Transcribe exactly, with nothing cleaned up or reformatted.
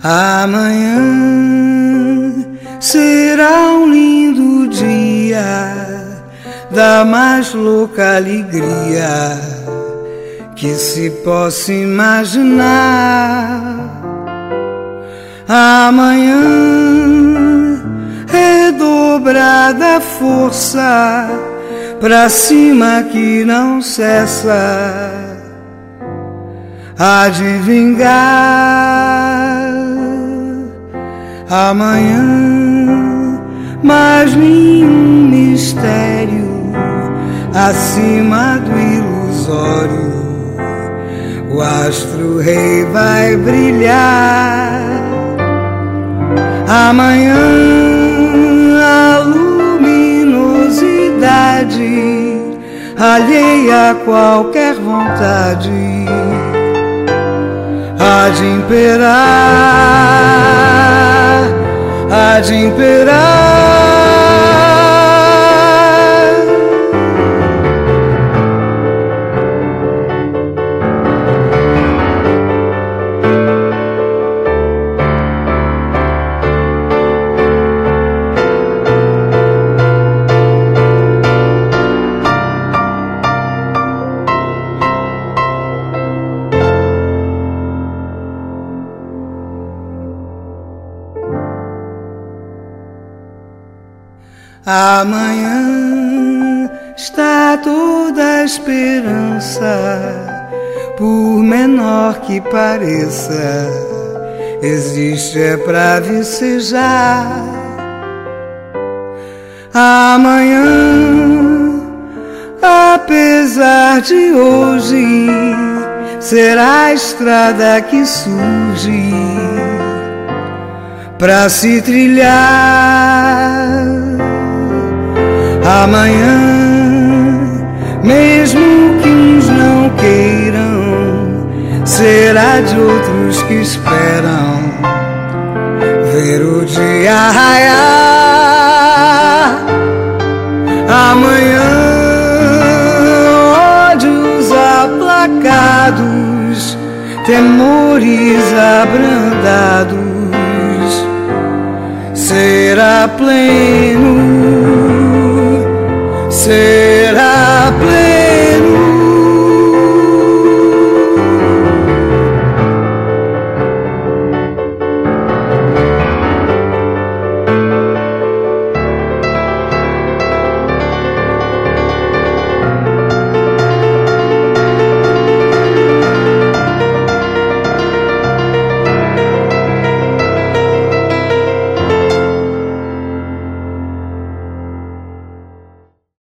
Amanhã será um lindo dia da mais louca alegria que se possa imaginar. Amanhã redobrada força pra cima que não cessa há de vingar. Amanhã mais nenhum mistério acima do ilusório, o astro rei vai brilhar. Amanhã a luminosidade alheia a qualquer vontade há de imperar, há de imperar. Amanhã está toda a esperança, por menor que pareça, existe é pra vicejar. Amanhã, apesar de hoje, será a estrada que surge pra se trilhar. Amanhã, mesmo que uns não queiram, será de outros que esperam ver o dia raiar. Amanhã, ódios aplacados, temores abrandados, será pleno, será pleno.